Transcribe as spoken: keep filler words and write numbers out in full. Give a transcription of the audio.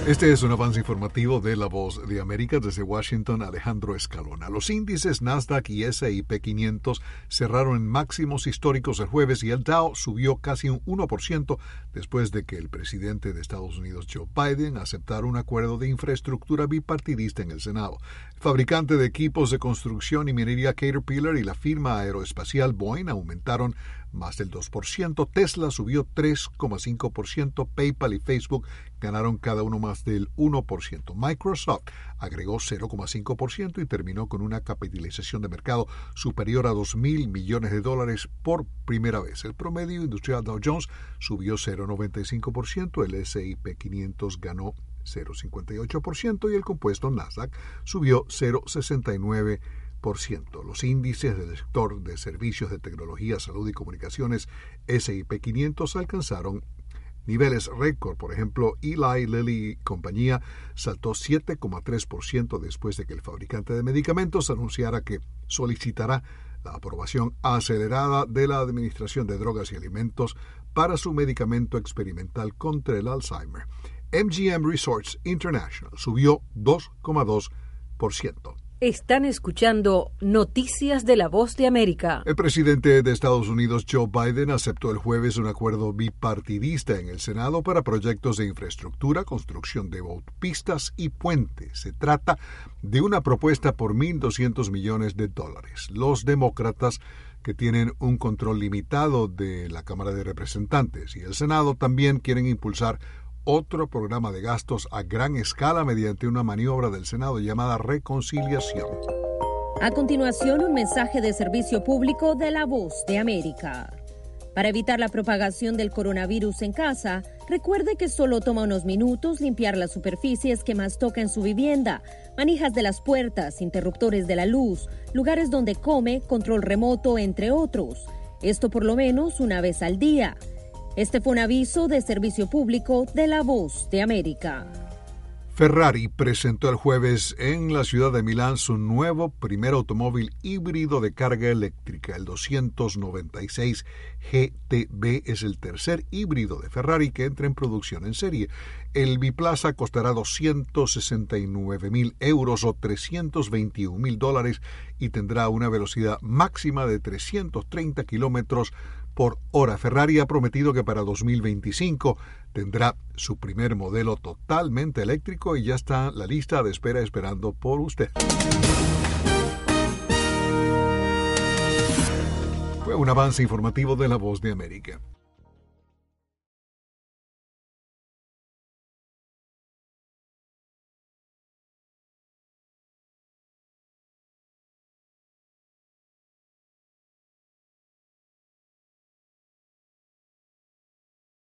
Este es un avance informativo de La Voz de América. Desde Washington, Alejandro Escalona. Los índices Nasdaq y ese y pe quinientos cerraron en máximos históricos el jueves y el Dow subió casi un uno por ciento después de que el presidente de Estados Unidos, Joe Biden, aceptara un acuerdo de infraestructura bipartidista en el Senado. El fabricante de equipos de construcción y minería Caterpillar y la firma aeroespacial Boeing aumentaron más del dos por ciento, Tesla subió tres coma cinco por ciento, PayPal y Facebook ganaron cada uno más del uno por ciento. Microsoft agregó cero coma cinco por ciento y terminó con una capitalización de mercado superior a dos mil millones de dólares por primera vez. El promedio industrial Dow Jones subió cero coma noventa y cinco por ciento, el ese y pe quinientos ganó cero coma cincuenta y ocho por ciento y el compuesto Nasdaq subió cero coma sesenta y nueve por ciento. Por ciento. Los índices del sector de servicios de tecnología, salud y comunicaciones ese y pe quinientos alcanzaron niveles récord. Por ejemplo, Eli Lilly y compañía saltó siete coma tres por ciento después de que el fabricante de medicamentos anunciara que solicitará la aprobación acelerada de la Administración de Drogas y Alimentos para su medicamento experimental contra el Alzheimer. eme ge eme Resorts International subió dos coma dos por ciento. Están escuchando Noticias de la Voz de América. El presidente de Estados Unidos, Joe Biden, aceptó el jueves un acuerdo bipartidista en el Senado para proyectos de infraestructura, construcción de autopistas y puentes. Se trata de una propuesta por mil doscientos millones de dólares. Los demócratas, que tienen un control limitado de la Cámara de Representantes y el Senado, también quieren impulsar otro programa de gastos a gran escala mediante una maniobra del Senado llamada reconciliación. A continuación, un mensaje de servicio público de La Voz de América. Para evitar la propagación del coronavirus en casa, recuerde que solo toma unos minutos limpiar las superficies que más toca en su vivienda, manijas de las puertas, interruptores de la luz, lugares donde come, control remoto, entre otros. Esto por lo menos una vez al día. Este fue un aviso de servicio público de La Voz de América. Ferrari presentó el jueves en la ciudad de Milán su nuevo primer automóvil híbrido de carga eléctrica. El doscientos noventa y seis G T B es el tercer híbrido de Ferrari que entra en producción en serie. El biplaza costará doscientos sesenta y nueve mil euros o trescientos veintiún mil dólares y tendrá una velocidad máxima de trescientos treinta kilómetros por hora. Ferrari ha prometido que para dos mil veinticinco tendrá su primer modelo totalmente eléctrico y ya está la lista de espera esperando por usted. Fue un avance informativo de La Voz de América.